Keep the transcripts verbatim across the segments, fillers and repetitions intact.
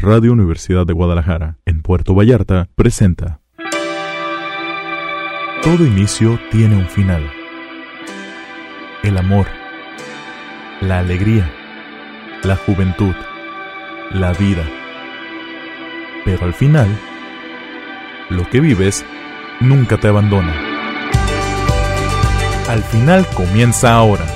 Radio Universidad de Guadalajara, en Puerto Vallarta, presenta. Todo inicio tiene un final. El amor, la alegría, la juventud, la vida. Pero al final, lo que vives nunca te abandona. Al final comienza ahora.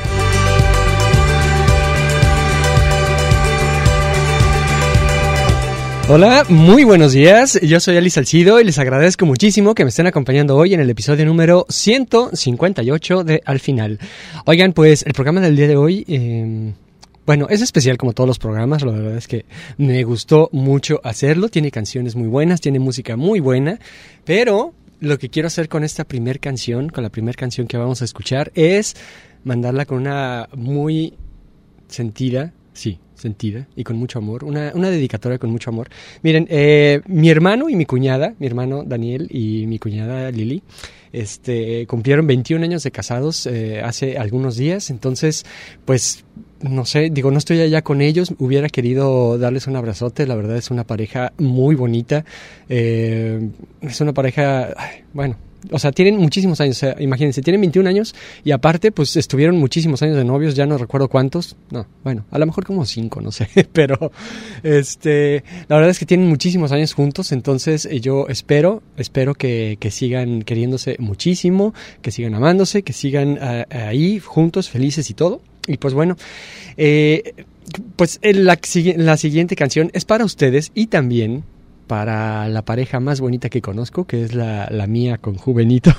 Hola, muy buenos días, yo soy Ali Salcido y les agradezco muchísimo que me estén acompañando hoy en el episodio número ciento cincuenta y ocho de Al Final. Oigan, pues el programa del día de hoy, eh, bueno, es especial como todos los programas, la verdad es que me gustó mucho hacerlo, tiene canciones muy buenas, tiene música muy buena, pero lo que quiero hacer con esta primer canción, con la primer canción que vamos a escuchar, es mandarla con una muy sentida, sí, sentida y con mucho amor, una, una dedicatoria con mucho amor. Miren, eh, mi hermano y mi cuñada, mi hermano Daniel y mi cuñada Lili, este, cumplieron veintiún años de casados eh, hace algunos días, entonces, pues, no sé, digo, no estoy allá con ellos, hubiera querido darles un abrazote, la verdad es una pareja muy bonita, eh, es una pareja, bueno, o sea, tienen muchísimos años, o sea, imagínense, tienen veintiún años y aparte, pues, estuvieron muchísimos años de novios, ya no recuerdo cuántos, no, bueno, a lo mejor como cinco, no sé, pero, este, la verdad es que tienen muchísimos años juntos, entonces eh, yo espero, espero que, que sigan queriéndose muchísimo, que sigan amándose, que sigan uh, ahí juntos, felices y todo, y pues bueno, eh, pues la, la siguiente canción es para ustedes y también para la pareja más bonita que conozco, que es la, la mía con Juvenito.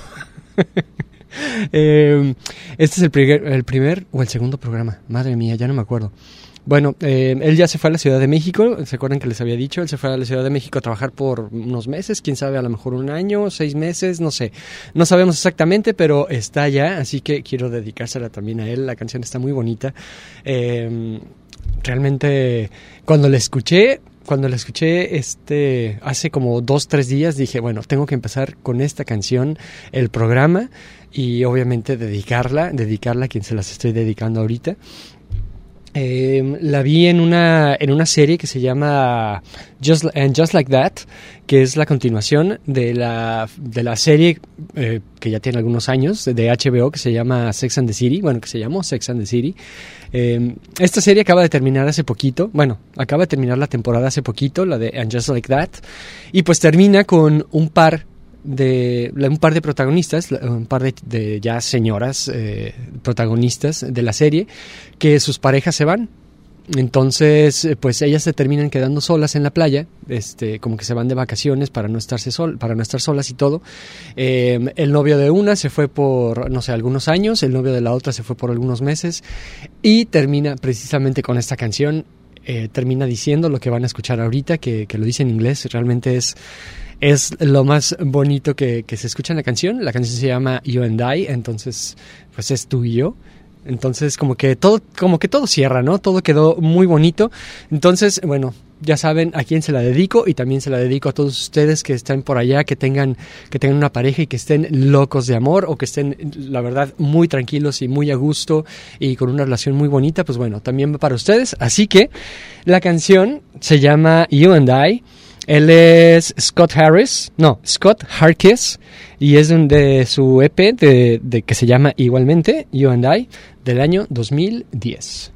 eh, este es el primer, el primer o el segundo programa. Madre mía, ya no me acuerdo. Bueno, eh, él ya se fue a la Ciudad de México. ¿Se acuerdan que les había dicho? Él se fue a la Ciudad de México a trabajar por unos meses. Quién sabe, a lo mejor un año, seis meses, no sé. No sabemos exactamente, pero está allá. Así que quiero dedicársela también a él. La canción está muy bonita. Eh, realmente, cuando la escuché... Cuando la escuché este hace como dos, tres días, dije, bueno, tengo que empezar con esta canción, el programa, y obviamente dedicarla, dedicarla a quien se las estoy dedicando ahorita. Eh, la vi en una en una serie que se llama Just, and Just Like That, que es la continuación de la de la serie eh, que ya tiene algunos años de H B O, que se llama Sex and the City, bueno, que se llamó Sex and the City. Eh, esta serie acaba de terminar hace poquito, bueno, acaba de terminar la temporada hace poquito, la de And Just Like That, y pues termina con un par de un par de protagonistas, un par de, de ya señoras eh, protagonistas de la serie, que sus parejas se van. Entonces, pues ellas se terminan quedando solas en la playa, este, como que se van de vacaciones para no estarse sol, para no estar solas y todo. Eh, el novio de una se fue por, no sé, algunos años, el novio de la otra se fue por algunos meses, y termina precisamente con esta canción. Eh, termina diciendo lo que van a escuchar ahorita, que, que lo dice en inglés, realmente es es lo más bonito que, que se escucha en la canción. La canción se llama You and I, entonces pues es tú y yo. Entonces como que todo como que todo cierra, ¿no? Todo quedó muy bonito. Entonces, bueno, ya saben a quién se la dedico, y también se la dedico a todos ustedes que estén por allá, que tengan que tengan una pareja y que estén locos de amor, o que estén, la verdad, muy tranquilos y muy a gusto y con una relación muy bonita. Pues bueno, también va para ustedes. Así que la canción se llama You and I. Él es Scott Harris, no, Scott Harkis, y es de su E P de, de que se llama igualmente You and I, del año dos mil diez.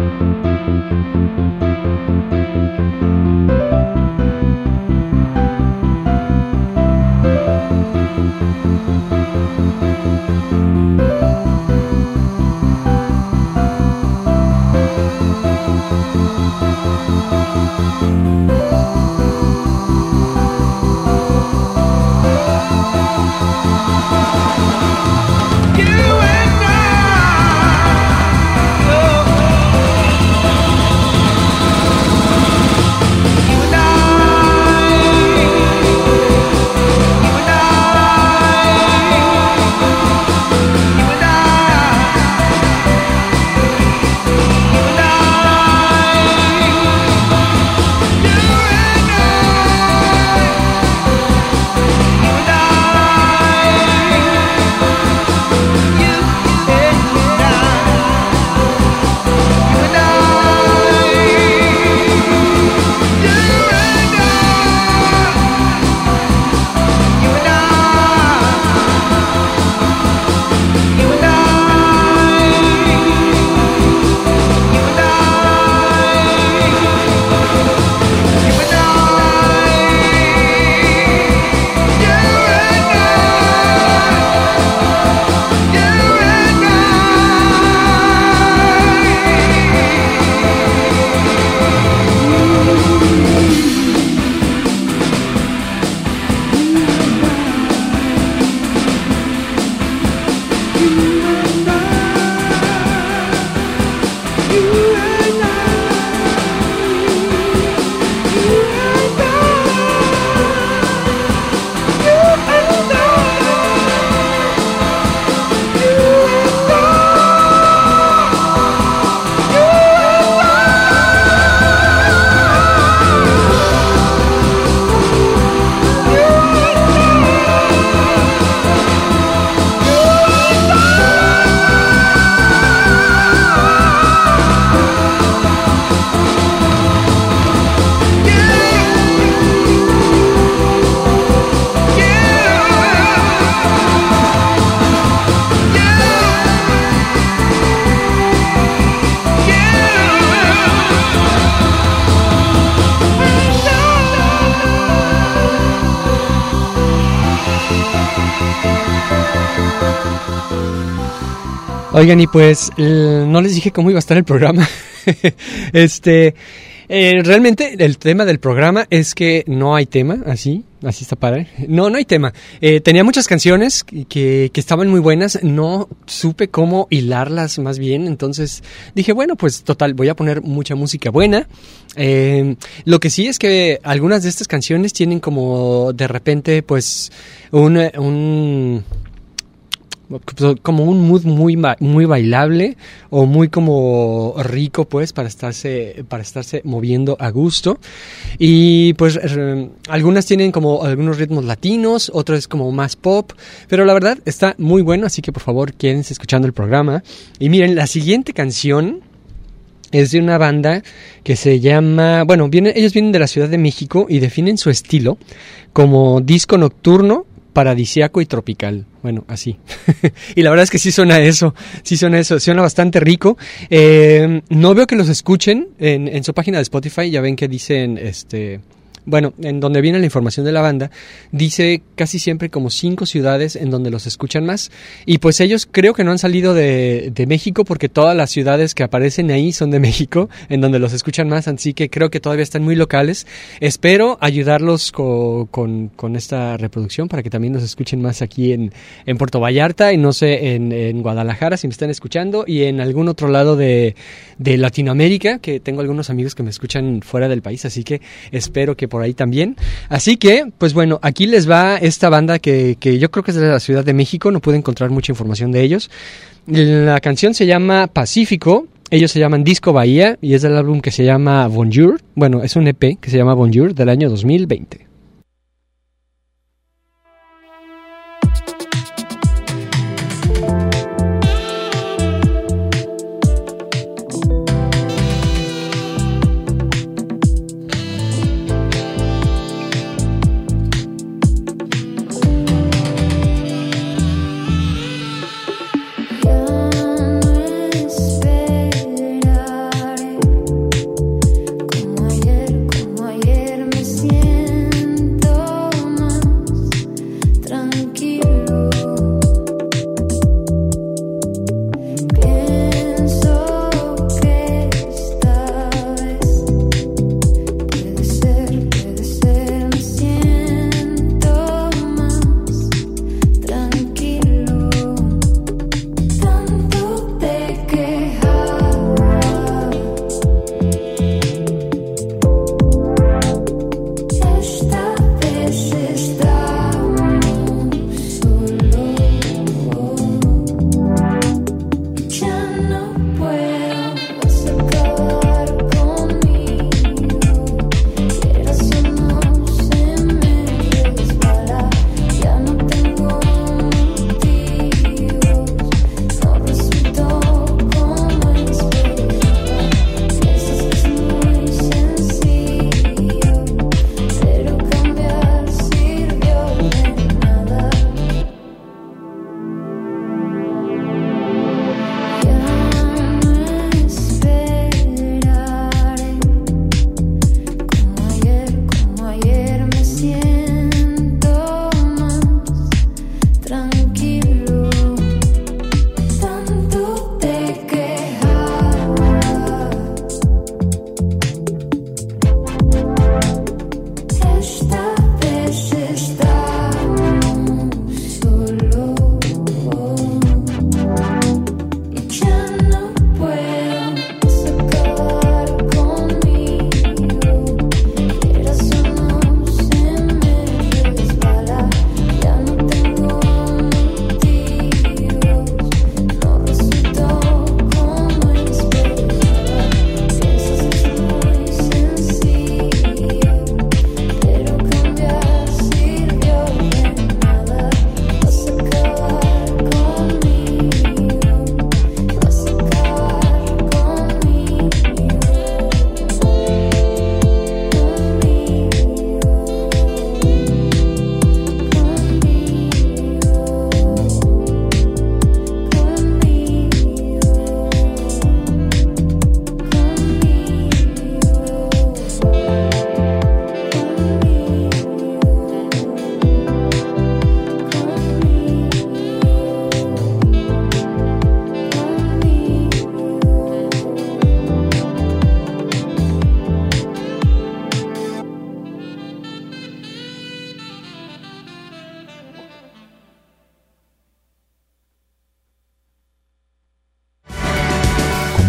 Oigan, y pues eh, no les dije cómo iba a estar el programa. este, eh, realmente el tema del programa es que no hay tema, así, así está padre. No, no hay tema. Eh, tenía muchas canciones que, que estaban muy buenas, no supe cómo hilarlas más bien, entonces dije, bueno, pues total, voy a poner mucha música buena. Eh, lo que sí es que algunas de estas canciones tienen como de repente, pues, un... un como un mood muy muy bailable o muy como rico, pues, para estarse para estarse moviendo a gusto. Y pues eh, algunas tienen como algunos ritmos latinos, otras como más pop, pero la verdad está muy bueno, así que por favor quédense escuchando el programa. Y miren, la siguiente canción es de una banda que se llama, bueno, viene, ellos vienen de la Ciudad de México y definen su estilo como disco nocturno, paradisíaco y tropical. Bueno, así. Y la verdad es que sí suena eso, sí suena eso, suena bastante rico. Eh, no veo que los escuchen en, en su página de Spotify, ya ven que dicen, este... Bueno, en donde viene la información de la banda, dice casi siempre como cinco ciudades en donde los escuchan más. Y pues ellos creo que no han salido de, de México porque todas las ciudades que aparecen ahí son de México, en donde los escuchan más. Así que creo que todavía están muy locales. Espero ayudarlos co, con, con esta reproducción para que también nos escuchen más aquí en, en Puerto Vallarta y no sé, en, en Guadalajara si me están escuchando y en algún otro lado de, de Latinoamérica, que tengo algunos amigos que me escuchan fuera del país. Así que espero que por ahí también. Así que, pues bueno, aquí les va esta banda que, que yo creo que es de la Ciudad de México, no pude encontrar mucha información de ellos. La canción se llama Pacífico, ellos se llaman Disco Bahía y es del álbum que se llama Bonjour, bueno, es un E P que se llama Bonjour del año dos mil veinte. Young, whispered out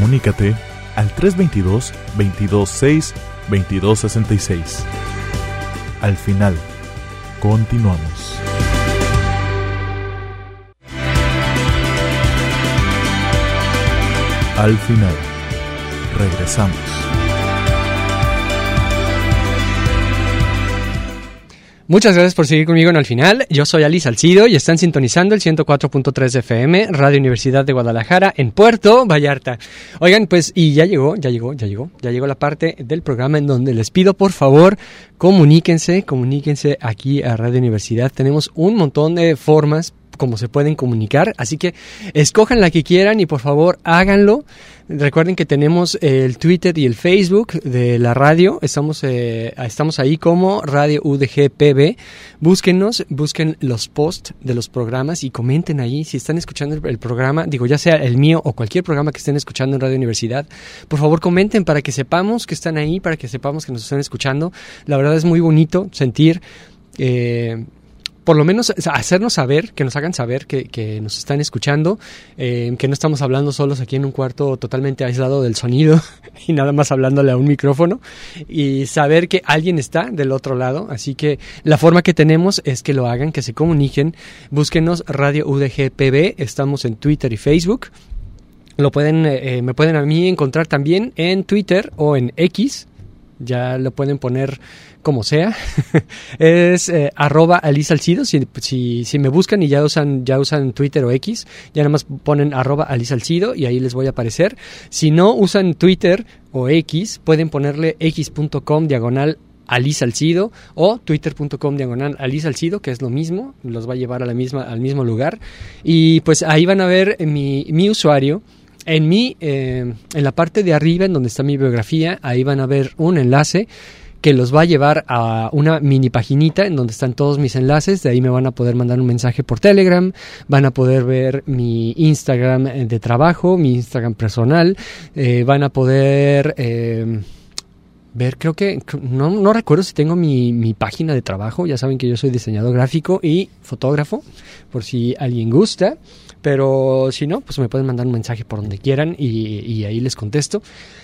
Comunícate al tres dos dos, veintidós seis, veintidós sesenta y seis. Al final, continuamos. Al final, regresamos. Muchas gracias por seguir conmigo en Al Final. Yo soy Ali Salcido y están sintonizando el ciento cuatro punto tres de F M, Radio Universidad de Guadalajara, en Puerto Vallarta. Oigan, pues, y ya llegó, ya llegó, ya llegó, ya llegó la parte del programa en donde les pido, por favor, comuníquense, comuníquense aquí a Radio Universidad. Tenemos un montón de formas como se pueden comunicar, así que escojan la que quieran y por favor háganlo. Recuerden que tenemos el Twitter y el Facebook de la radio, estamos eh, estamos ahí como Radio U D G P B. Búsquennos, busquen los posts de los programas y comenten ahí si están escuchando el, el programa, digo ya sea el mío o cualquier programa que estén escuchando en Radio Universidad. Por favor comenten para que sepamos que están ahí, para que sepamos que nos están escuchando. La verdad es muy bonito sentir eh, por lo menos hacernos saber, que nos hagan saber que, que nos están escuchando, eh, que no estamos hablando solos aquí en un cuarto totalmente aislado del sonido y nada más hablándole a un micrófono, y saber que alguien está del otro lado. Así que la forma que tenemos es que lo hagan, que se comuniquen. Búsquenos Radio U D G P B, estamos en Twitter y Facebook. Lo pueden, eh, me pueden a mí encontrar también en Twitter o en X. Ya lo pueden poner como sea. Es eh, arroba Ali Salcido. Si, si, si me buscan y ya usan, ya usan Twitter o X, ya nada más ponen arroba Ali Salcido y ahí les voy a aparecer. Si no usan Twitter o X, pueden ponerle x.com diagonal Ali Salcido o twitter.com diagonal Ali Salcido, que es lo mismo, los va a llevar a la misma, al mismo lugar. Y pues ahí van a ver mi, mi usuario. En mi, eh, en la parte de arriba, en donde está mi biografía, ahí van a ver un enlace que los va a llevar a una mini paginita en donde están todos mis enlaces. De ahí me van a poder mandar un mensaje por Telegram, van a poder ver mi Instagram de trabajo, mi Instagram personal, eh, van a poder eh, ver, creo que, no, no recuerdo si tengo mi, mi página de trabajo. Ya saben que yo soy diseñador gráfico y fotógrafo, por si alguien gusta. Pero si no, pues me pueden mandar un mensaje por donde quieran y, y ahí les contesto.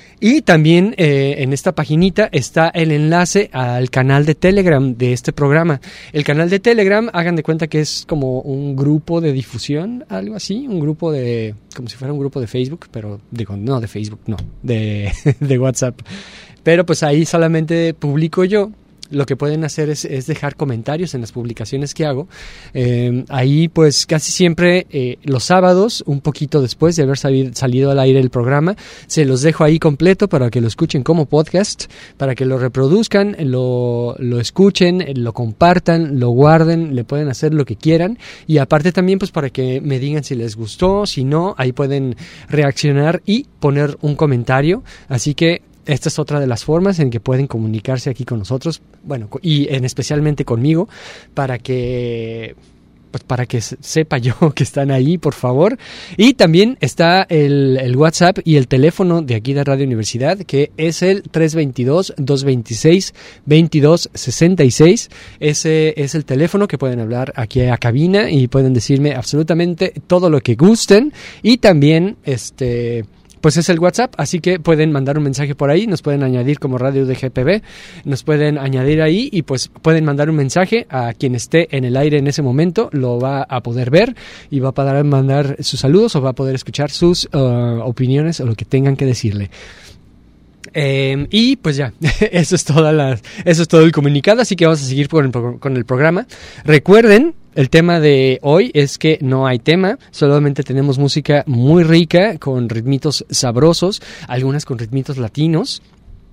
Y también eh, en esta paginita está el enlace al canal de Telegram de este programa. El canal de Telegram, hagan de cuenta que es como un grupo de difusión, algo así, un grupo de, como si fuera un grupo de Facebook, pero digo, no de Facebook, no, de, de WhatsApp. Pero pues ahí solamente publico yo. Lo que pueden hacer es, es dejar comentarios en las publicaciones que hago. Eh, ahí pues casi siempre eh, los sábados, un poquito después de haber salido, salido al aire el programa, se los dejo ahí completo para que lo escuchen como podcast, para que lo reproduzcan, lo, lo escuchen, lo compartan, lo guarden, le pueden hacer lo que quieran. Y aparte también pues para que me digan si les gustó, si no, ahí pueden reaccionar y poner un comentario. Así que esta es otra de las formas en que pueden comunicarse aquí con nosotros, bueno, y en especialmente conmigo, para que pues para que sepa yo que están ahí, por favor. Y también está el, el WhatsApp y el teléfono de aquí de Radio Universidad, que es el tres dos dos, dos dos seis, veintidós sesenta y seis. Ese es el teléfono que pueden hablar aquí a cabina y pueden decirme absolutamente todo lo que gusten. Y también este pues es el WhatsApp, así que pueden mandar un mensaje por ahí, nos pueden añadir como Radio U D G P B, nos pueden añadir ahí y pues pueden mandar un mensaje a quien esté en el aire en ese momento, lo va a poder ver y va a poder mandar sus saludos o va a poder escuchar sus uh, opiniones o lo que tengan que decirle. Eh, y pues ya, eso es toda la, eso es todo el comunicado, así que vamos a seguir con el, con el programa. Recuerden, el tema de hoy es que no hay tema, solamente tenemos música muy rica con ritmitos sabrosos, algunas con ritmitos latinos.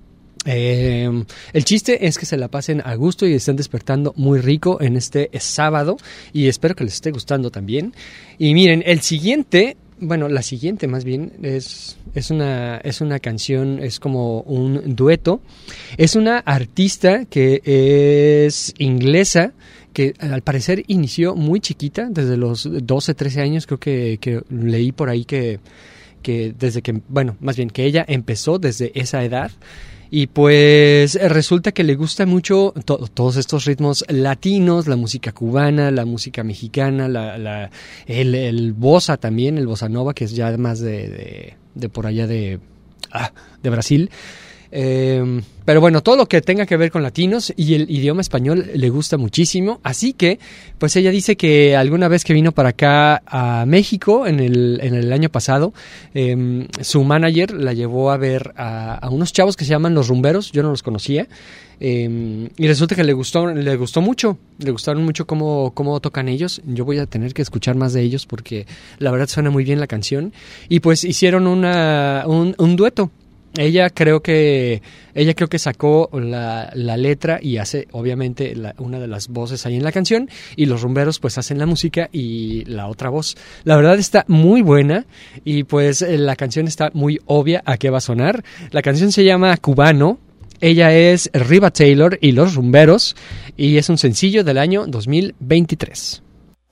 Eh, el chiste es que se la pasen a gusto y estén despertando muy rico en este sábado y espero que les esté gustando también. Y miren, el siguiente... Bueno, la siguiente más bien es, es, una, es una canción, es como un dueto. Es una artista que es inglesa, que al parecer inició muy chiquita, desde los doce, trece años, creo que, que leí por ahí que, que desde que, bueno, más bien que ella empezó desde esa edad. Y pues resulta que le gusta mucho to- todos estos ritmos latinos, la música cubana, la música mexicana, la, la, el, el bossa también, el bossa nova, que es ya más de, de, de por allá de, ah, de Brasil. Eh, pero bueno, todo lo que tenga que ver con latinos y el idioma español le gusta muchísimo, así que pues ella dice que alguna vez que vino para acá a México en el, en el año pasado, eh, su manager la llevó a ver a, a unos chavos que se llaman Los Rumberos, yo no los conocía, eh, y resulta que le gustó, le gustó mucho, le gustaron mucho cómo, cómo tocan ellos. Yo voy a tener que escuchar más de ellos porque la verdad suena muy bien la canción, y pues hicieron una, un, un dueto. Ella creo que ella creo que sacó la, la letra y hace obviamente la, una de las voces ahí en la canción, y Los Rumberos pues hacen la música y la otra voz. La verdad está muy buena y pues la canción está muy obvia a qué va a sonar. La canción se llama Cubano. Ella es Riva Taylor y Los Rumberos y es un sencillo del año dos mil veintitrés.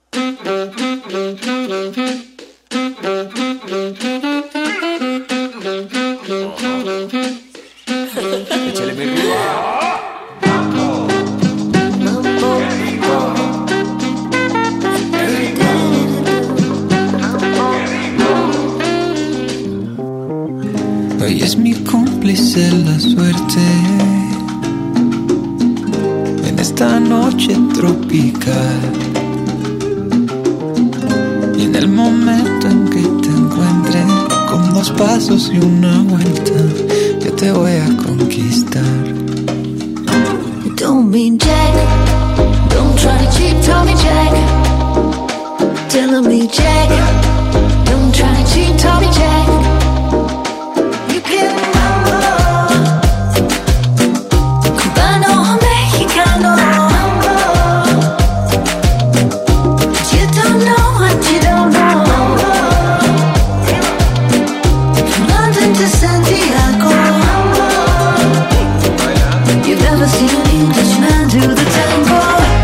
Échale mi Riva. Hoy es mi cómplice la suerte en esta noche tropical, y en el momento en que te encuentre con dos pasos y una vuelta, yo te voy a conquistar. Don't be Jack, don't try to cheat, Tommy Jack. Telling me Jack, don't try to cheat, Tommy Jack. You can't remember, Cubano, Mexicano. But you don't know what you don't know. From London to Santiago, you've never seen an Englishman do the tango.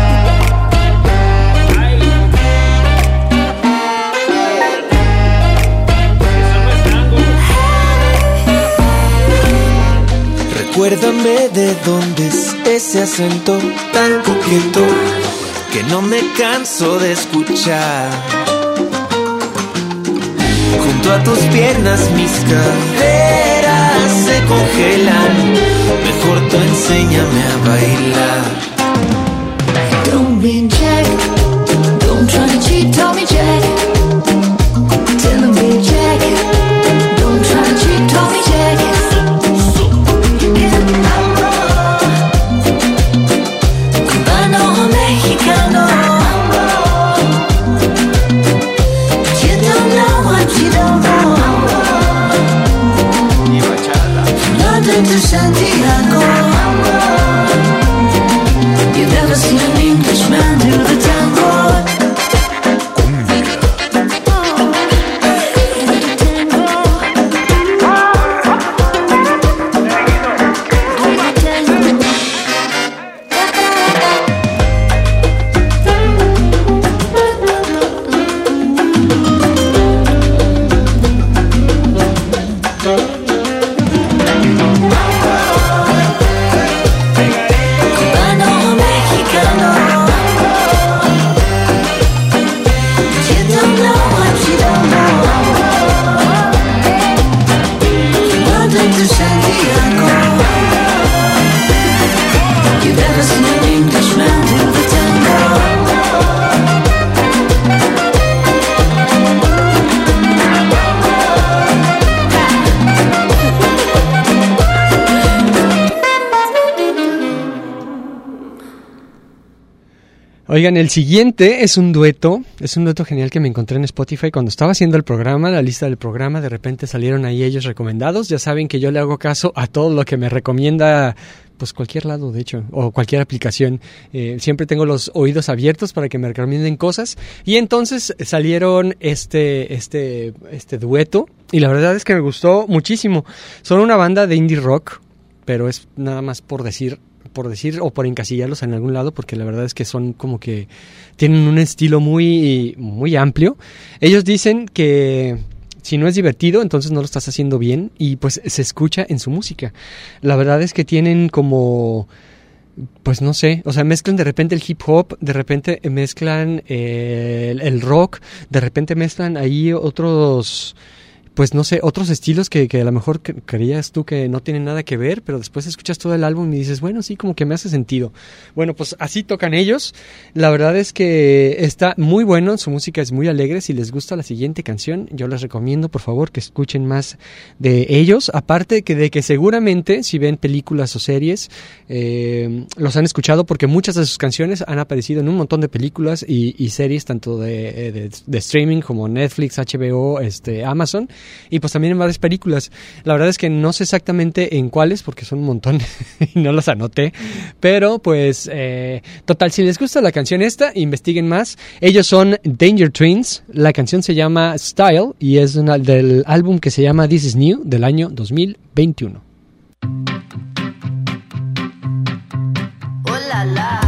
Recuérdame de dónde es ese acento tan coqueto que no me canso de escuchar. Junto a tus piernas mis caderas se congelan. Mejor tú enséñame a bailar. Don't be Jack, don't try to cheat, Tommy Jack. Telling me Jack, don't try to cheat, Tommy Jack. You can't remember, Cubano, Mexicano. But you don't know what you don't know. From London to Santiago, you've never seen an Englishman do the tango. Oigan, el siguiente es un dueto, es un dueto genial que me encontré en Spotify cuando estaba haciendo el programa, la lista del programa, de repente salieron ahí ellos recomendados. Ya saben que yo le hago caso a todo lo que me recomienda, pues cualquier lado de hecho, o cualquier aplicación. Eh, siempre tengo los oídos abiertos para que me recomienden cosas, y entonces salieron este, este, este dueto, y la verdad es que me gustó muchísimo. Son una banda de indie rock, pero es nada más por decir... por decir o por encasillarlos en algún lado, porque la verdad es que son como que tienen un estilo muy, muy amplio. Ellos dicen que si no es divertido, entonces no lo estás haciendo bien, y pues se escucha en su música. La verdad es que tienen como, pues no sé, o sea, mezclan de repente el hip hop, de repente mezclan eh, el, el rock, de repente mezclan ahí otros... pues no sé, otros estilos que, que a lo mejor que, creías tú que no tienen nada que ver, pero después escuchas todo el álbum y dices, bueno, sí, como que me hace sentido. Bueno, pues así tocan ellos. La verdad es que está muy bueno, su música es muy alegre. Si les gusta la siguiente canción, yo les recomiendo, por favor, que escuchen más de ellos. Aparte que de que seguramente, si ven películas o series, eh, los han escuchado porque muchas de sus canciones han aparecido en un montón de películas y, y series, tanto de, de, de streaming como Netflix, H B O, este, Amazon, y pues también en varias películas. La verdad es que no sé exactamente en cuáles, porque son un montón y no los anoté, pero pues eh, total, si les gusta la canción esta, investiguen más. Ellos son Danger Twins, la canción se llama Style y es una, del álbum que se llama This Is New del año dos mil veintiuno. Oh la la.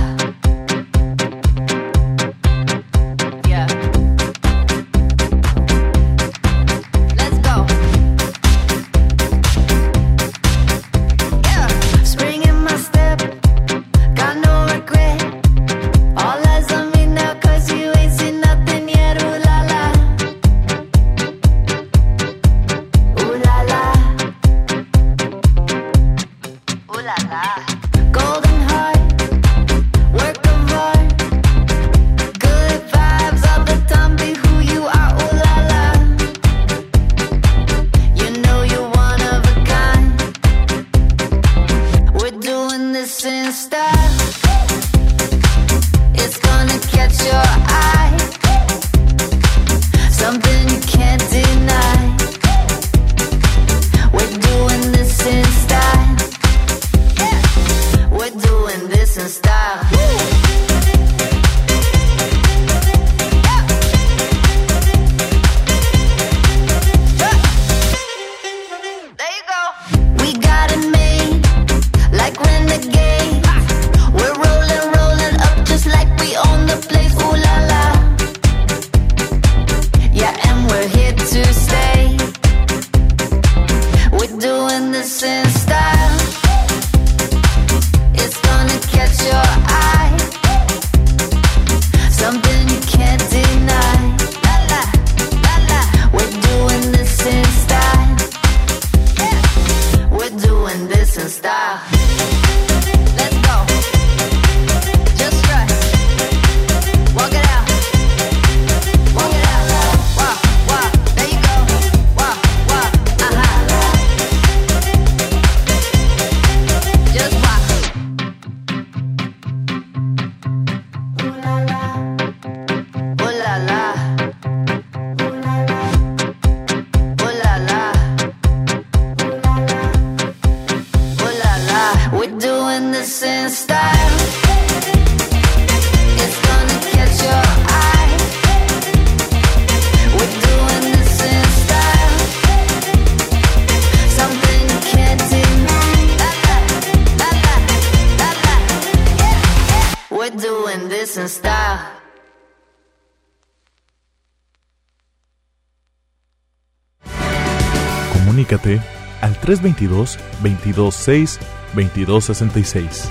Comunícate al tres dos dos, veintidós seis, veintidós sesenta y seis.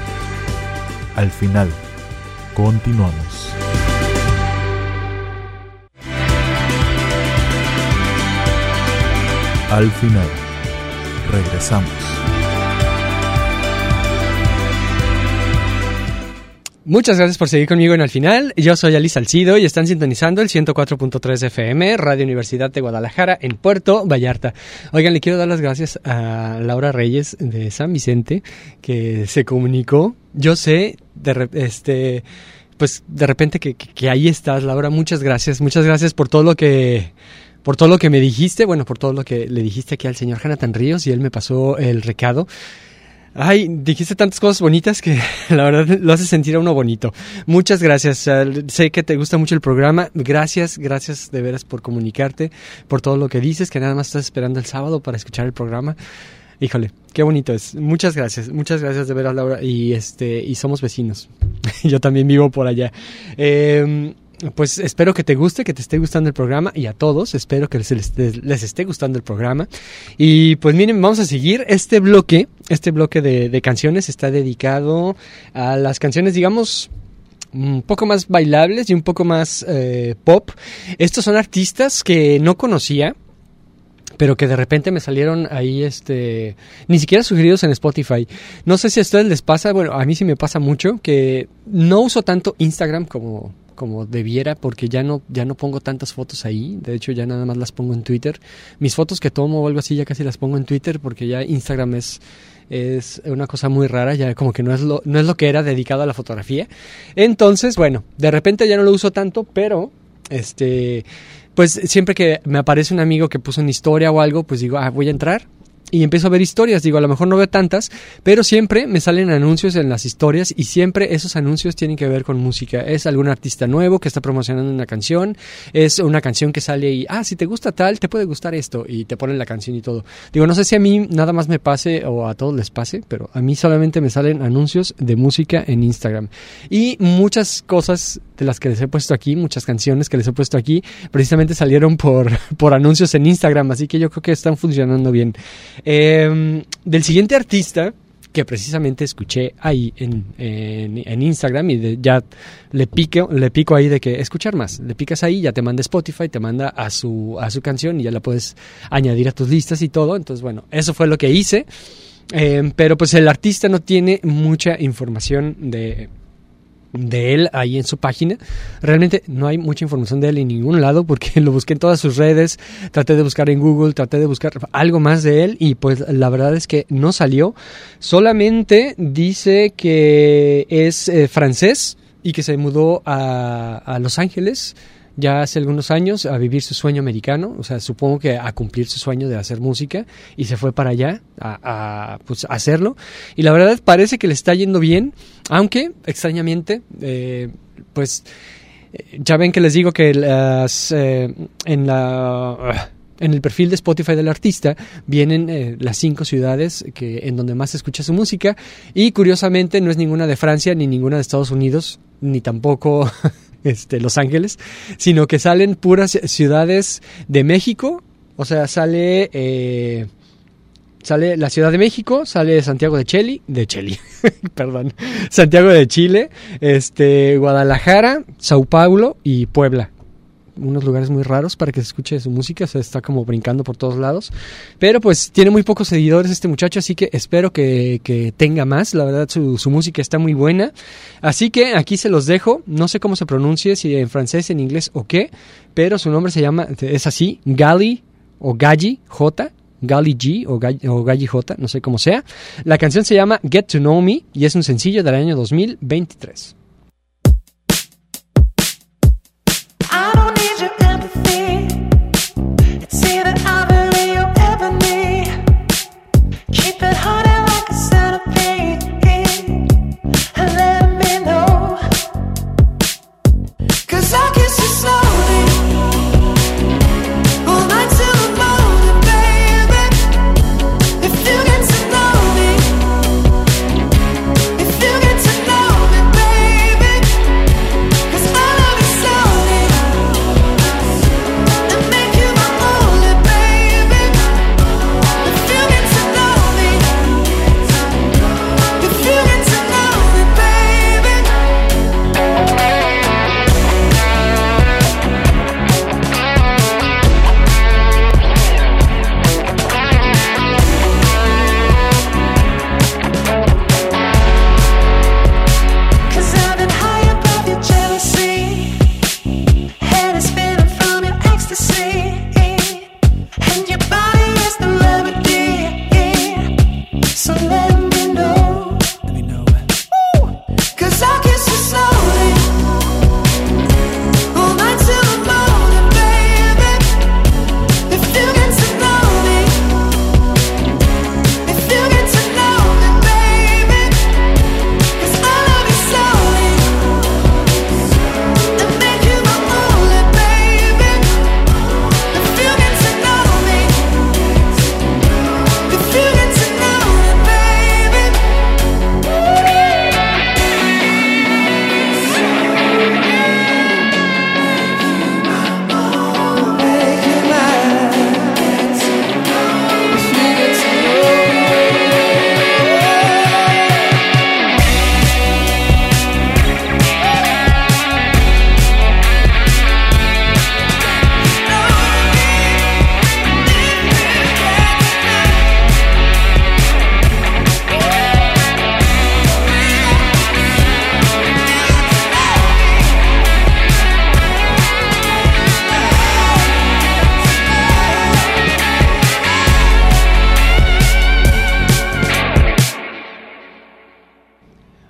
Al final, continuamos. Al final, regresamos. Muchas gracias por seguir conmigo en Al Final. Yo soy Ali Salcido y están sintonizando el ciento cuatro punto tres F M, Radio Universidad de Guadalajara, en Puerto Vallarta. Oigan, le quiero dar las gracias a Laura Reyes de San Vicente, que se comunicó. Yo sé, de re- este, pues de repente que, que, que ahí estás, Laura. Muchas gracias, muchas gracias por todo lo que... por todo lo que me dijiste, bueno, por todo lo que le dijiste aquí al señor Jonathan Ríos, y él me pasó el recado. Ay, dijiste tantas cosas bonitas que la verdad lo hace sentir a uno bonito. Muchas gracias. Uh, sé que te gusta mucho el programa. Gracias, gracias de veras por comunicarte, por todo lo que dices, que nada más estás esperando el sábado para escuchar el programa. Híjole, qué bonito es. Muchas gracias, muchas gracias de veras, Laura. Y este, y somos vecinos. Yo también vivo por allá. Eh, Pues espero que te guste, que te esté gustando el programa, y a todos espero que les, les, les esté gustando el programa. Y pues miren, vamos a seguir este bloque, este bloque de, de canciones está dedicado a las canciones, digamos, un poco más bailables y un poco más eh, pop. Estos son artistas que no conocía, pero que de repente me salieron ahí, este, ni siquiera sugeridos en Spotify. No sé si a ustedes les pasa, bueno, a mí sí me pasa mucho, que no uso tanto Instagram como, como debiera, porque ya no, ya no pongo tantas fotos ahí. De hecho, ya nada más las pongo en Twitter. Mis fotos que tomo o algo así ya casi las pongo en Twitter, porque ya Instagram es... es una cosa muy rara, ya como que no es lo no es lo que era dedicado a la fotografía. Entonces, bueno, de repente ya no lo uso tanto, pero este pues siempre que me aparece un amigo que puso una historia o algo, pues digo, ah, voy a entrar. Y empiezo a ver historias, digo, a lo mejor no veo tantas, pero siempre me salen anuncios en las historias y siempre esos anuncios tienen que ver con música. Es algún artista nuevo que está promocionando una canción, es una canción que sale y, ah, si te gusta tal, te puede gustar esto, y te ponen la canción y todo. Digo, no sé si a mí nada más me pase o a todos les pase, pero a mí solamente me salen anuncios de música en Instagram. Y muchas cosas de las que les he puesto aquí, muchas canciones que les he puesto aquí, precisamente salieron por, por anuncios en Instagram, así que yo creo que están funcionando bien. Eh, del siguiente artista que precisamente escuché ahí en, en, en Instagram, y de, ya le pico, le pico ahí de que escuchar más, le picas ahí, ya te manda Spotify, te manda a su, a su canción y ya la puedes añadir a tus listas y todo. Entonces, bueno, eso fue lo que hice, eh, pero pues el artista no tiene mucha información de... de él ahí en su página. Realmente no hay mucha información de él en ningún lado, porque lo busqué en todas sus redes, traté de buscar en Google, traté de buscar algo más de él y pues la verdad es que no salió. Solamente dice que es eh, francés y que se mudó a, a Los Ángeles ya hace algunos años a vivir su sueño americano, o sea, supongo que a cumplir su sueño de hacer música, y se fue para allá a, a, pues, a hacerlo. Y la verdad parece que le está yendo bien, aunque extrañamente, eh, pues ya ven que les digo que las, eh, en la... en el perfil de Spotify del artista vienen eh, las cinco ciudades que, en donde más se escucha su música, y curiosamente no es ninguna de Francia ni ninguna de Estados Unidos, ni tampoco este, Los Ángeles, sino que salen puras ciudades de México. O sea, sale eh, sale la Ciudad de México, sale Santiago de Chile, de Chile, perdón, Santiago de Chile, este, Guadalajara, Sao Paulo y Puebla. Unos lugares muy raros para que se escuche su música, o sea, está como brincando por todos lados, pero pues tiene muy pocos seguidores este muchacho, así que espero que, que tenga más. La verdad su, su música está muy buena, así que aquí se los dejo. No sé cómo se pronuncie, si en francés, en inglés o qué, pero su nombre se llama, es así, Gali o Galli J, Gali G o Galli, o Galli J, no sé cómo sea. La canción se llama Get to Know Me y es un sencillo del año dos mil veintitrés. Baby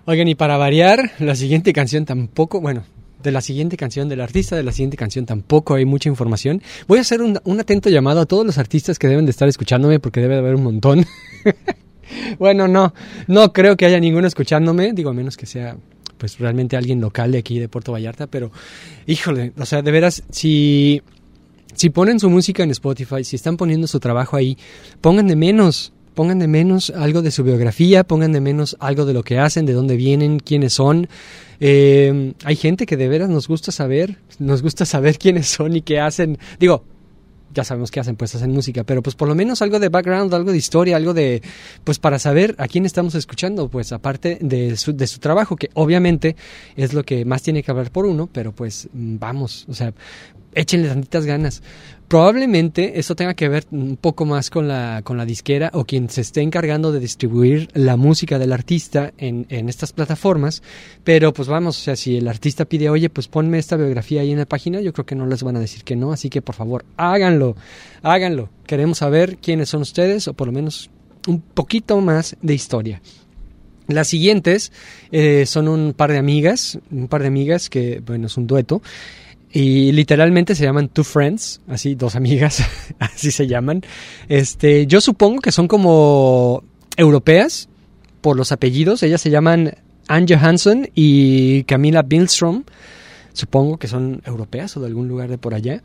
Oigan, y para variar, la siguiente canción tampoco, bueno, de la siguiente canción, del artista de la siguiente canción tampoco hay mucha información. Voy a hacer un, un atento llamado a todos los artistas que deben de estar escuchándome, porque debe de haber un montón. Bueno, no, no creo que haya ninguno escuchándome, digo, a menos que sea pues realmente alguien local de aquí de Puerto Vallarta, pero híjole, o sea, de veras, si, si ponen su música en Spotify, si están poniendo su trabajo ahí, pongan de menos, pongan de menos algo de su biografía, pongan de menos algo de lo que hacen, de dónde vienen, quiénes son. Eh, hay gente que de veras nos gusta saber, nos gusta saber quiénes son y qué hacen, digo, ya sabemos qué hacen, pues hacen música, pero pues por lo menos algo de background, algo de historia, algo de, pues para saber a quién estamos escuchando, pues aparte de su, de su trabajo, que obviamente es lo que más tiene que hablar por uno, pero pues vamos, o sea, échenle tantitas ganas. Probablemente eso tenga que ver un poco más con la, con la disquera o quien se esté encargando de distribuir la música del artista en, en estas plataformas, pero pues vamos, o sea, si el artista pide, oye, pues ponme esta biografía ahí en la página, yo creo que no les van a decir que no, así que por favor, háganlo, háganlo. Queremos saber quiénes son ustedes o por lo menos un poquito más de historia. Las siguientes eh, son un par de amigas, un par de amigas que, bueno, es un dueto. Y literalmente se llaman Two Friends, así, dos amigas, así se llaman. Este, yo supongo que son como europeas por los apellidos. Ellas se llaman Anne Johansson y Camilla Billström. Supongo que son europeas o de algún lugar de por allá.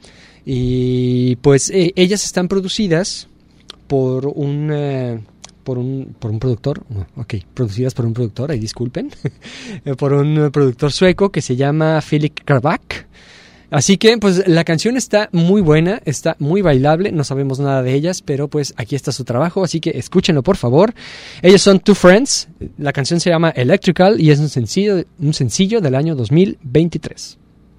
Y pues eh, ellas están producidas por un... Eh, por un por un productor, no, ok, producidas por un productor, ahí disculpen, por un productor sueco que se llama Philip Karbak. Así que, pues, la canción está muy buena, está muy bailable, no sabemos nada de ellas, pero pues aquí está su trabajo, así que escúchenlo, por favor. Ellos son Two Friends, la canción se llama Electrical y es un sencillo, un sencillo del año dos mil veintitrés.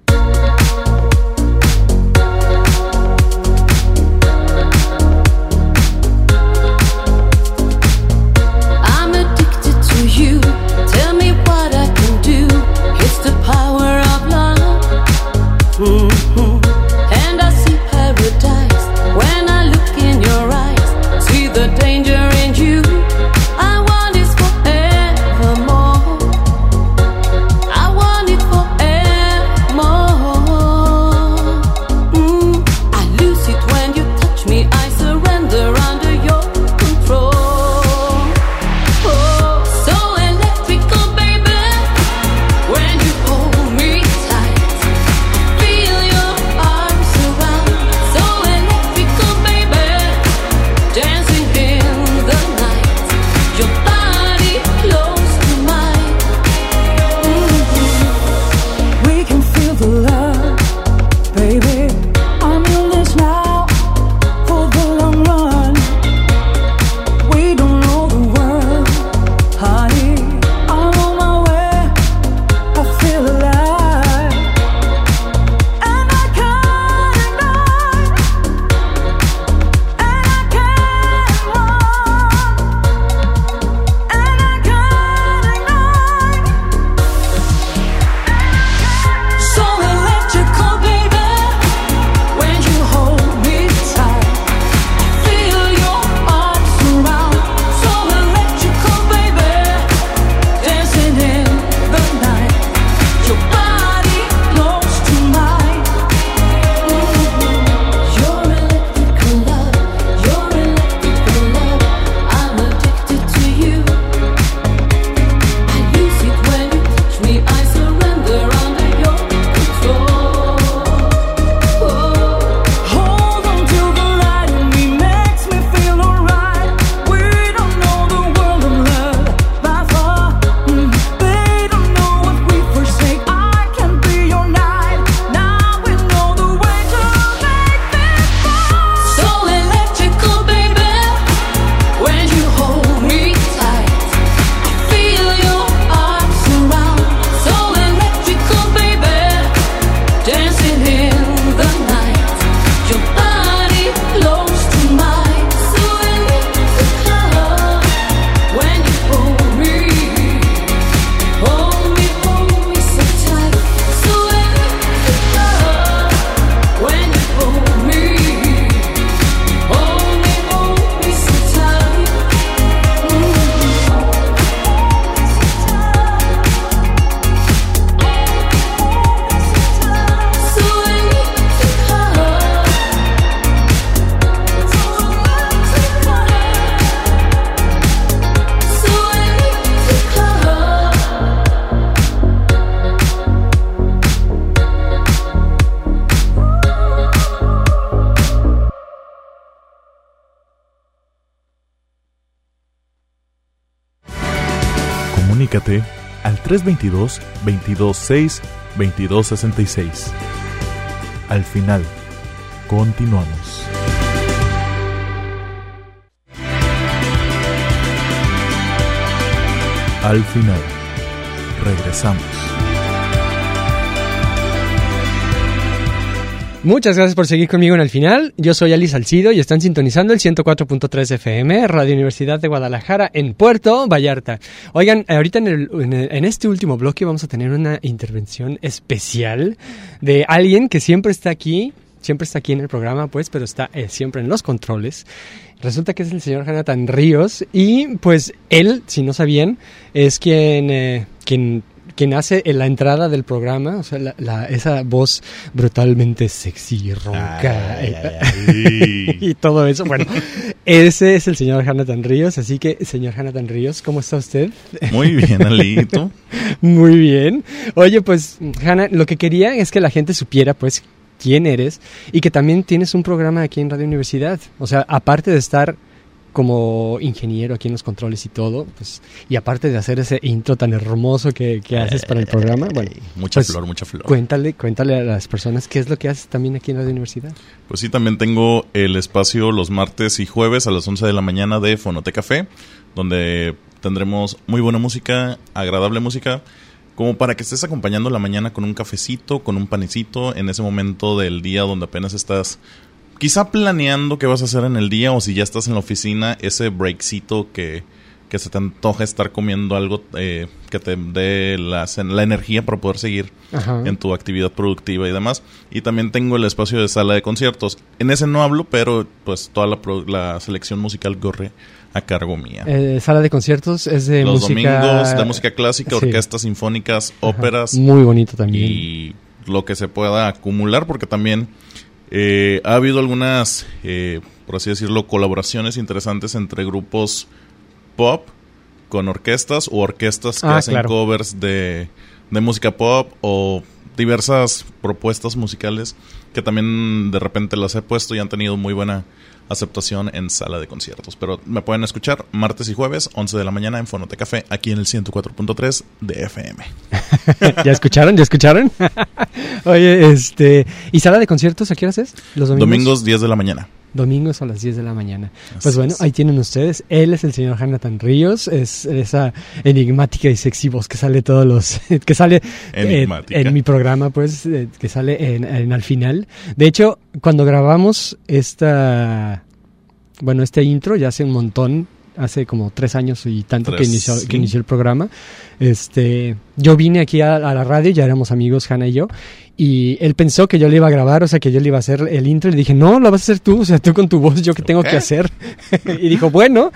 I'm addicted to you. Tell me what I can do. It's the power of love. Mm-hmm. And I see paradise when I look in your eyes. See the danger in you. I want it forevermore. I want it forever. Comunícate al tres dos dos, veintidós seis, veintidós sesenta y seis. Al final, continuamos. Al final, regresamos. Muchas gracias por seguir conmigo en el final. Yo soy Ali Salcido y están sintonizando el ciento cuatro punto tres F M, Radio Universidad de Guadalajara, en Puerto Vallarta. Oigan, ahorita en, el, en, el, en este último bloque vamos a tener una intervención especial de alguien que siempre está aquí, siempre está aquí en el programa, pues, pero está eh, siempre en los controles. Resulta que es el señor Jonathan Ríos y, pues, él, si no sabían, es quien... Eh, quien quien hace la entrada del programa, o sea, la, la, esa voz brutalmente sexy, ronca, ay, ay, ay. y todo eso. Bueno, ese es el señor Jonathan Ríos, así que, señor Jonathan Ríos, ¿cómo está usted? Muy bien, Alito. Muy bien. Oye, pues, Hanna, lo que quería es que la gente supiera, pues, quién eres y que también tienes un programa aquí en Radio Universidad. O sea, aparte de estar como ingeniero aquí en los controles y todo, pues, y aparte de hacer ese intro tan hermoso que, que haces para el programa, bueno, mucha pues, flor, mucha flor. Cuéntale, cuéntale a las personas qué es lo que haces también aquí en la universidad. Pues sí, también tengo el espacio los martes y jueves a las once de la mañana de Fonoteca Café, donde tendremos muy buena música, agradable música, como para que estés acompañando la mañana con un cafecito, con un panecito, en ese momento del día donde apenas estás quizá planeando qué vas a hacer en el día, o si ya estás en la oficina, ese breakcito que, que se te antoja estar comiendo algo eh, que te dé la, la energía para poder seguir Ajá. en tu actividad productiva y demás. Y también tengo el espacio de sala de conciertos. En ese no hablo, pero pues toda la, la selección musical corre a cargo mía. Eh, sala de conciertos es de Los música... domingos de música clásica, sí. orquestas sinfónicas, Ajá. óperas. Muy bonito también. Y lo que se pueda acumular, porque también... Eh, ha habido algunas, eh, por así decirlo, colaboraciones interesantes entre grupos pop con orquestas o orquestas que ah, hacen claro. covers de, de música pop o diversas propuestas musicales que también de repente las he puesto y han tenido muy buena aceptación en sala de conciertos. Pero me pueden escuchar martes y jueves, once de la mañana en Fonoteca Café, aquí en el ciento cuatro punto tres de F M. ¿Ya escucharon? ¿Ya escucharon? Oye, este... ¿y sala de conciertos a qué horas es? ¿Los domingos? Domingos, diez de la mañana. Domingos a las diez de la mañana. Así pues bueno, es. ahí tienen ustedes. Él es el señor Jonathan Ríos, es esa enigmática y sexy voz que sale todos los... que sale eh, en mi programa, pues, eh, que sale en, en al final. De hecho, cuando grabamos esta... bueno, este intro ya hace un montón, hace como tres años y tanto tres, que inició, sí. que inició el programa. Este, yo vine aquí a, a la radio, ya éramos amigos, Hanna y yo, y él pensó que yo le iba a grabar, o sea, que yo le iba a hacer el intro, y le dije, no, lo vas a hacer tú, o sea, tú con tu voz, yo qué tengo ¿Qué? que hacer. Y dijo, bueno,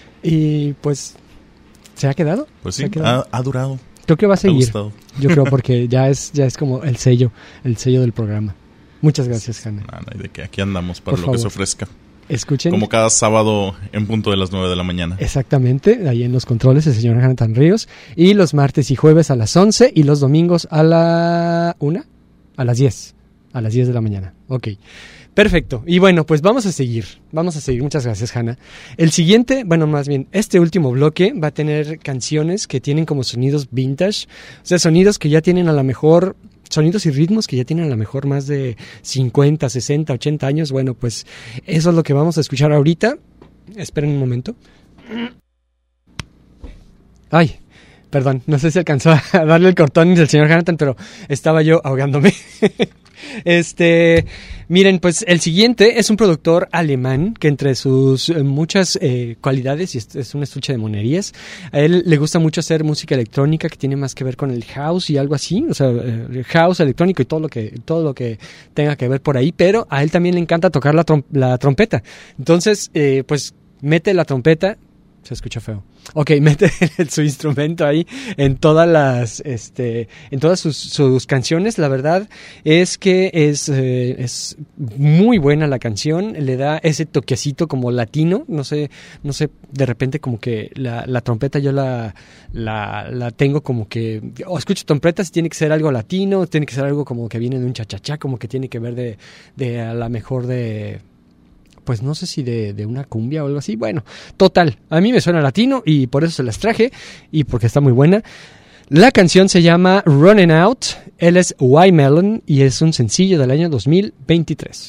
y pues, ¿se ha quedado? Pues ¿Se sí, ha, quedado? ha, ha durado. Creo que va a seguir, gustado. yo creo, porque ya es, ya es como el sello, el sello del programa. Muchas gracias, Hanna. No, no, de que aquí andamos para Por lo favor. que se ofrezca. Escuchen. Como cada sábado en punto de las nueve de la mañana. Exactamente, ahí en los controles el señor Jonathan Ríos. Y los martes y jueves a las once y los domingos a la una, a las diez, a las diez de la mañana. Ok, perfecto. Y bueno, pues vamos a seguir, vamos a seguir. Muchas gracias, Hanna. El siguiente, bueno, más bien, este último bloque va a tener canciones que tienen como sonidos vintage. O sea, sonidos que ya tienen a lo mejor... sonidos y ritmos que ya tienen a lo mejor más de cincuenta, sesenta, ochenta años. Bueno, pues eso es lo que vamos a escuchar ahorita. Esperen un momento. Ay, perdón, no sé si alcanzó a darle el cortón del señor Jonathan, pero estaba yo ahogándome. Este, miren, pues el siguiente es un productor alemán que entre sus eh, muchas eh, cualidades, y es, es un estuche de monerías, a él le gusta mucho hacer música electrónica que tiene más que ver con el house y algo así, o sea, eh, house electrónico y todo lo que todo lo que tenga que ver por ahí, pero a él también le encanta tocar la, trom- la trompeta. Entonces, eh, pues mete la trompeta. Se escucha feo. Ok, mete su instrumento ahí en todas las, este, en todas sus, sus canciones. La verdad es que es, eh, es muy buena la canción. Le da ese toquecito como latino. No sé, no sé, de repente como que la, la trompeta yo la, la, la tengo como que, o oh, escucho trompetas y tiene que ser algo latino, tiene que ser algo como que viene de un chachachá, como que tiene que ver de, de a la mejor de... pues no sé si de, de una cumbia o algo así. Bueno, total, a mí me suena latino y por eso se las traje y porque está muy buena. La canción se llama Running Out, él es Y-Melon y es un sencillo del año dos mil veintitrés.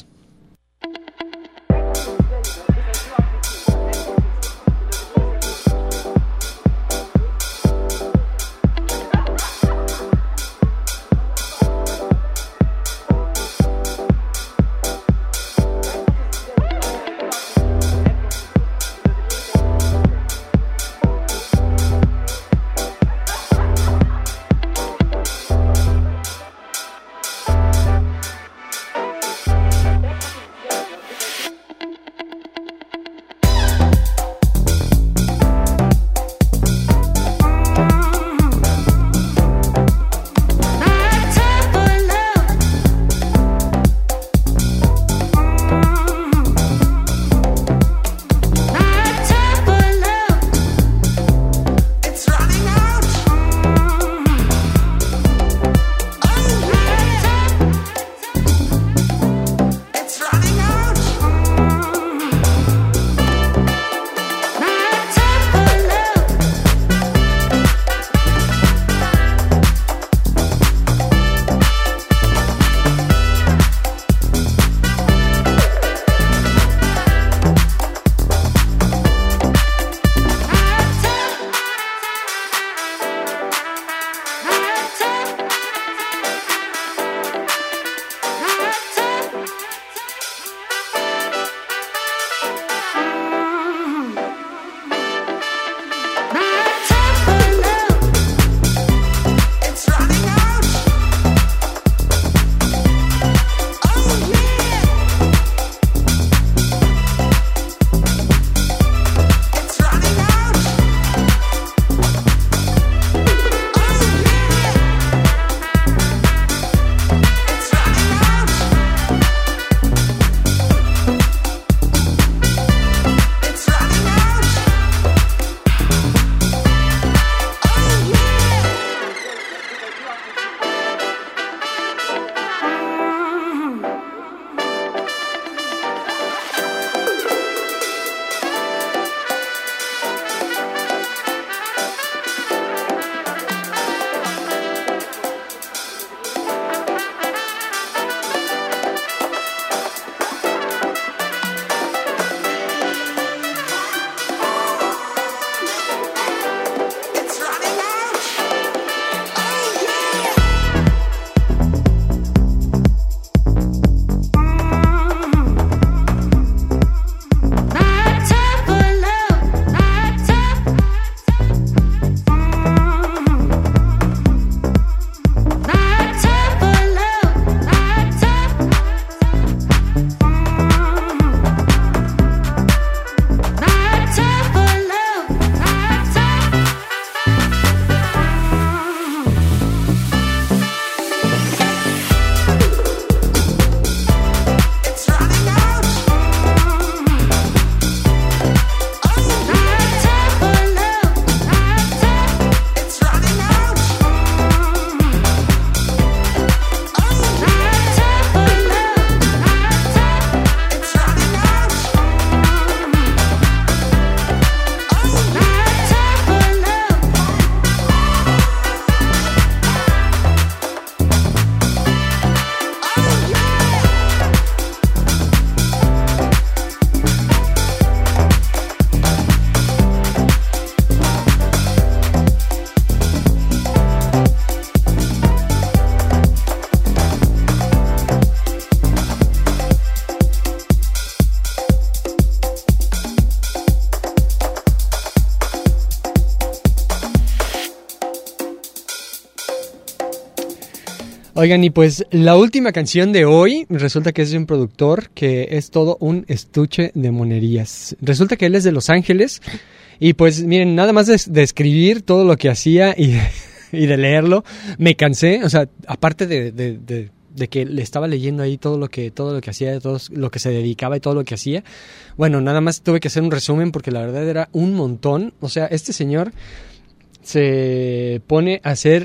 Oigan, y pues la última canción de hoy resulta que es de un productor que es todo un estuche de monerías. Resulta que él es de Los Ángeles y pues miren, nada más de, de escribir todo lo que hacía y de, y de leerlo, me cansé. O sea, aparte de, de, de, de que le estaba leyendo ahí todo lo que todo lo que hacía, todo lo que se dedicaba y todo lo que hacía. Bueno, nada más tuve que hacer un resumen porque la verdad era un montón. O sea, este señor se pone a hacer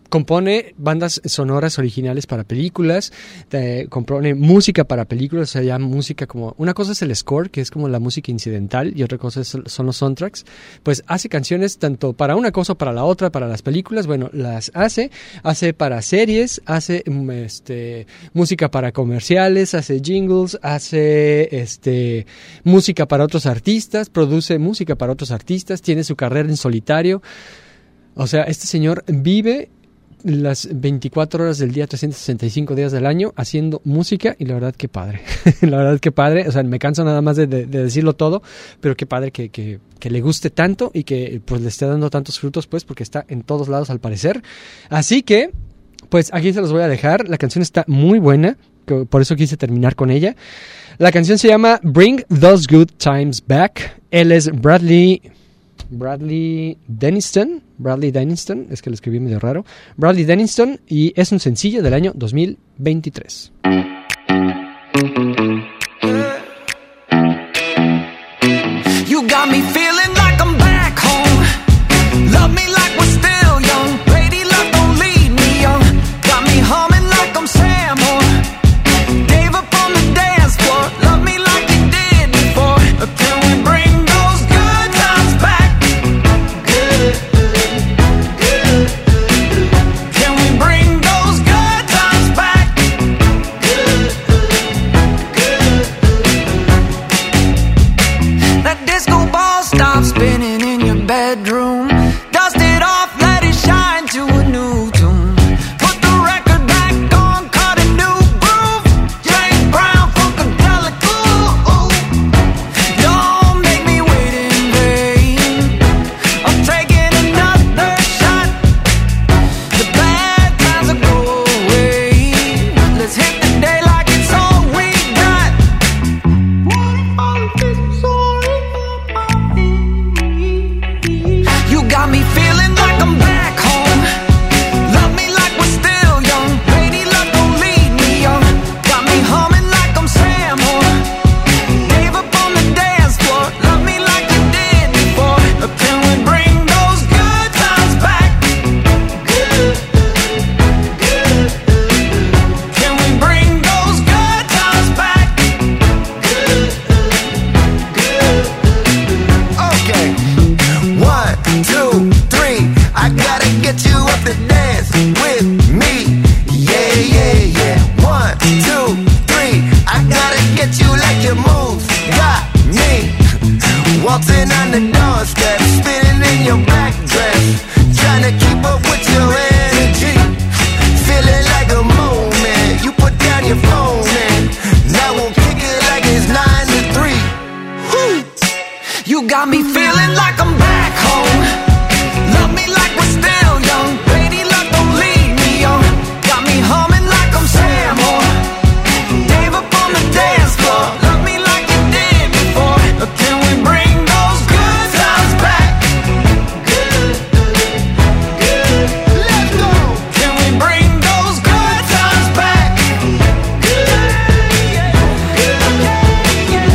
compone bandas sonoras originales para películas, eh, compone música para películas, o sea, ya música como... Una cosa es el score, que es como la música incidental, y otra cosa es, son los soundtracks. Pues hace canciones tanto para una cosa o para la otra, para las películas, bueno, las hace, hace para series, hace este, música para comerciales, hace jingles, hace este, música para otros artistas, produce música para otros artistas, tiene su carrera en solitario. O sea, este señor vive las veinticuatro horas del día, trescientos sesenta y cinco días del año haciendo música, y la verdad que padre, la verdad que padre, o sea, me canso nada más de, de, de decirlo todo, pero qué padre que, que, que le guste tanto y que pues le esté dando tantos frutos, pues, porque está en todos lados al parecer. Así que, pues aquí se los voy a dejar, la canción está muy buena, por eso quise terminar con ella. La canción se llama Bring Those Good Times Back. Él es Bradley... Bradley Denniston, Bradley Denniston, es que lo escribí medio raro, Bradley Denniston, y es un sencillo del año dos mil veintitrés. You got me feeling like I'm back home. Love me like we're still young. Lady love, don't leave me young. Got me humming like I'm Sam or Dave up on the dance floor. Love me like you did before. Can we bring those good times back? Good, good. Can we bring those good times back? Good, good. That disco ball stop spinning in your bedroom. Dust it off, let it shine to a new tune. Put the record back on, cut a new groove. James Brown, Funkadelic, ooh, ooh. Don't make me wait in vain. I'm taking another shot. The bad times will go away. Let's hit the day like it's all we got. What if all of this is all about me? You got me feeling like I'm back home. Love me like we're still young. Lady love, don't leave me young. Got me humming like I'm Sam or Dave up on the dance floor. Love me like you did before. Can we bring those good times back? Good, good. Can we bring those good times back? Good, good. Okay. One, two, three. I gotta get you up to dance with me. Yeah, yeah, yeah. One, two, three. I gotta get you like your moves got me. Waltzing on the doorstep, spinning in your black dress, trying to keep up with your energy. Feeling like a moment. You put down your phone and now we'll kick it like it's nine to three. Woo. You got me feeling like I'm back home. Love me like we're still young. Lady love, don't leave me young. Got me humming like I'm Sam or Dave up on the dance floor. Love me like you did before. Can we bring those good times back? Good, good. Let's go. Can we bring those good times back? Good, yeah, good, yeah, yeah.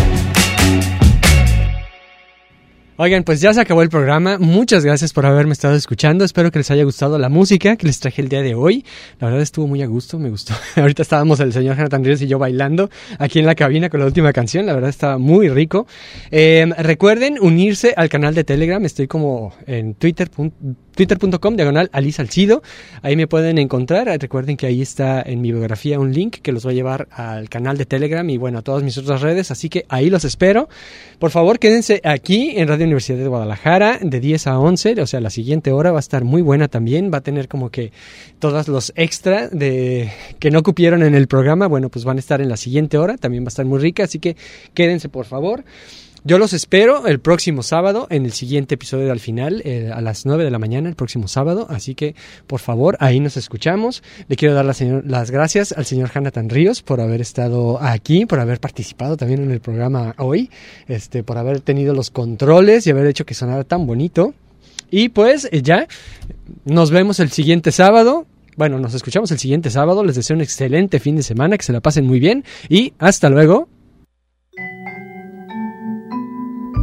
Oigan, pues ya se acabó el programa. Muchas gracias por haberme estado escuchando. Espero que les haya gustado la música que les traje el día de hoy. La verdad estuvo muy a gusto, me gustó. Ahorita estábamos el señor Jonathan Ríos y yo bailando aquí en la cabina con la última canción. La verdad estaba muy rico. Eh, recuerden unirse al canal de Telegram. Estoy como en Twitter. Twitter.com, diagonal Alice Salcido. Ahí me pueden encontrar. Recuerden que ahí está en mi biografía un link que los va a llevar al canal de Telegram y bueno, a todas mis otras redes. Así que ahí los espero. Por favor, quédense aquí en Radio Universidad de Guadalajara de diez a once. O sea, la siguiente hora va a estar muy buena también. Va a tener como que todos los extra de que no cupieron en el programa. Bueno, pues van a estar en la siguiente hora. También va a estar muy rica. Así que quédense, por favor. Yo los espero el próximo sábado en el siguiente episodio de Al Final, eh, a las nueve de la mañana el próximo sábado. Así que, por favor, ahí nos escuchamos. Le quiero dar la señor, las gracias al señor Jonathan Ríos por haber estado aquí, por haber participado también en el programa hoy, este, por haber tenido los controles y haber hecho que sonara tan bonito. Y pues eh, ya, nos vemos el siguiente sábado. Bueno, nos escuchamos el siguiente sábado. Les deseo un excelente fin de semana, que se la pasen muy bien y hasta luego.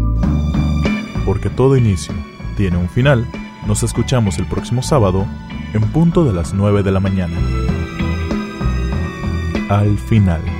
Porque todo inicio tiene un final, nos escuchamos el próximo sábado en punto de las nueve de la mañana. Al final.